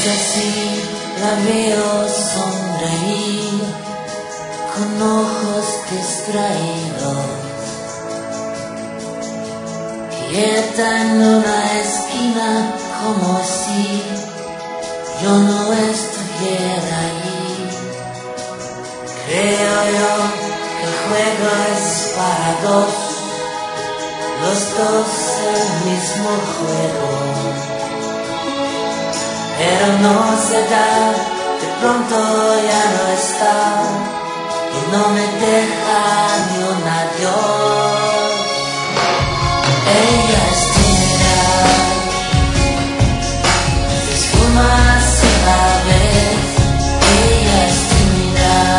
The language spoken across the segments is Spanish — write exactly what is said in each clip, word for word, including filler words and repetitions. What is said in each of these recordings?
así, la veo sonreír con ojos distraídos, quieta en una esquina como si yo no estuviera allí. Creo yo que el juego es para dos, los dos el mismo juego, pero no se da, de pronto ya no está y no me deja ni un adiós. Ella es tímida, se esfuma así la vez. Ella es tímida,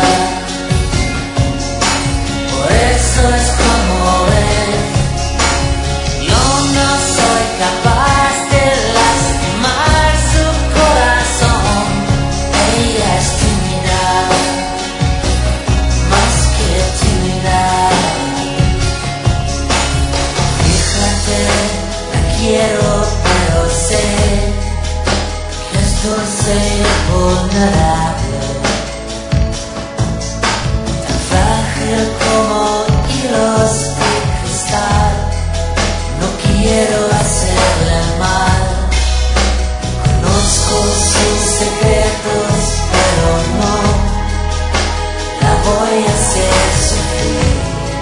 por eso es como es. Yo no soy capaz de lastimar su corazón. Ella es tímida, más que tímida. Fíjate, la quiero, pero sé que es dulce y vulnerable, tan frágil como hilos de cristal. No quiero hacerle mal, conozco sus secretos, pero no la voy a hacer sufrir,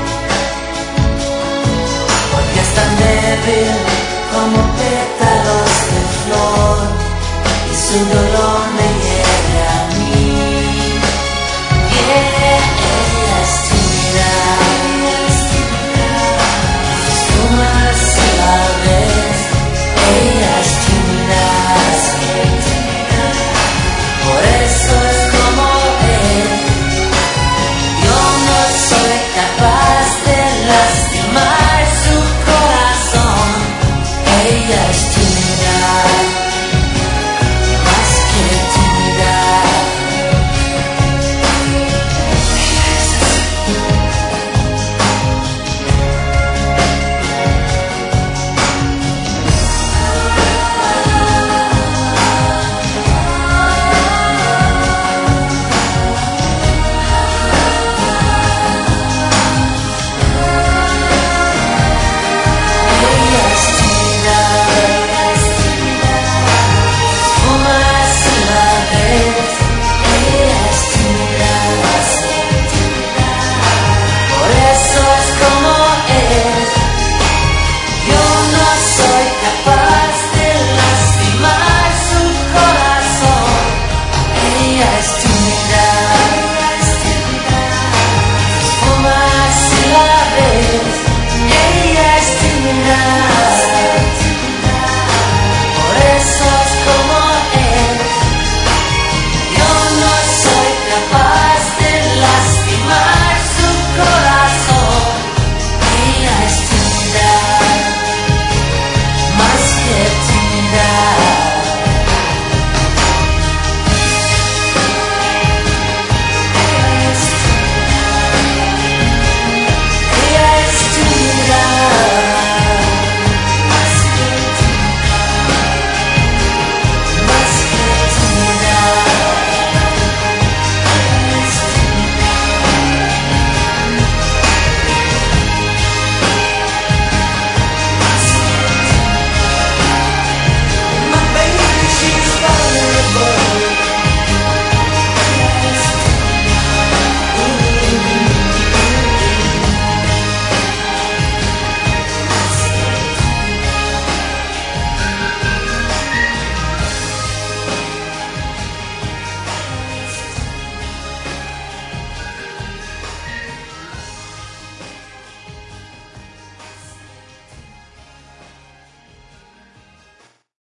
porque es tan débil como pétalos de flor y su dolor me